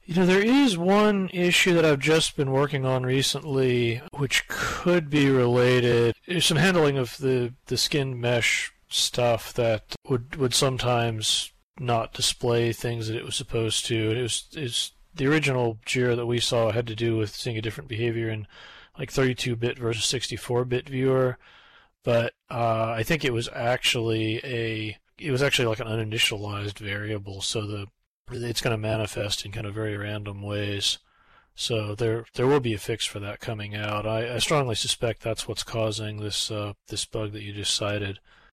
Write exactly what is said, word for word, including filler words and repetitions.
You know, there is one issue that I've just been working on recently, which could be related. There's some handling of the, the skin mesh stuff that would would sometimes not display things that it was supposed to. It was it's the original Jira that we saw had to do with seeing a different behavior in like thirty-two bit versus sixty-four bit viewer, but uh, I think it was actually a it was actually like an uninitialized variable, so the it's going to manifest in kind of very random ways. So there there will be a fix for that coming out. I, I strongly suspect that's what's causing this uh, this bug that you just cited.